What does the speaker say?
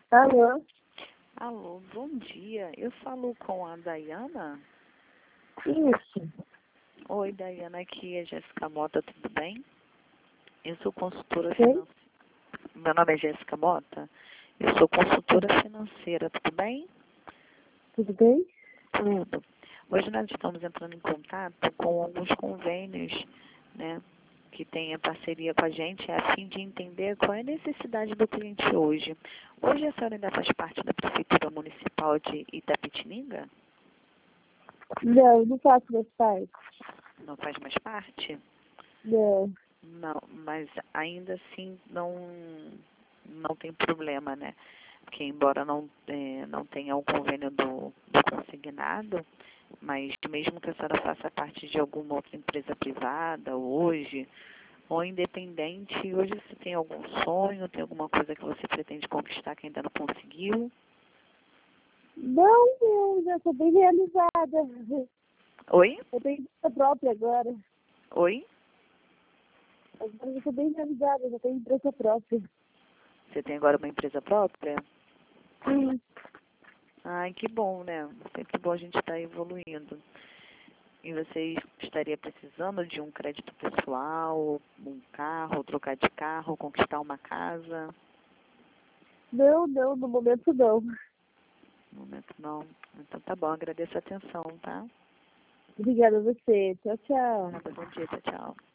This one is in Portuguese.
Alô? Alô, bom dia. Eu falo com a Dayana? Isso. Oi, Dayana, aqui é Jéssica Mota, tudo bem? Eu sou consultora Quem? financeira. Meu nome é Jéssica Mota. Eu sou consultora financeira, tudo bem? Tudo bem? Tudo. Hoje nós estamos entrando em contato com alguns convênios, né, que têm a parceria com a gente, a fim de entender qual é a necessidade do cliente hoje. Hoje a senhora ainda faz parte da Prefeitura Municipal de Itapetininga? Não, não faço mais parte. Não faz mais parte? Não. Não, mas ainda assim não tem problema, né? Porque embora não tenha o convênio do consignado, mas mesmo que a senhora faça parte de alguma outra empresa privada hoje, ou independente, hoje você tem algum sonho, tem alguma coisa que você pretende conquistar que ainda não conseguiu? Não, eu já sou bem realizada. Oi? Eu tenho empresa própria agora. Oi? Agora eu sou bem realizada, já tenho empresa própria. Você tem agora uma empresa própria? Sim. Ai, que bom, né? Sempre bom a gente estar evoluindo. E você estaria precisando de um crédito pessoal, um carro, trocar de carro, conquistar uma casa? Não, no momento não. No momento não. Então tá bom, agradeço a atenção, tá? Obrigada a você. Tchau, tchau. Nada, bom dia, tchau, tchau.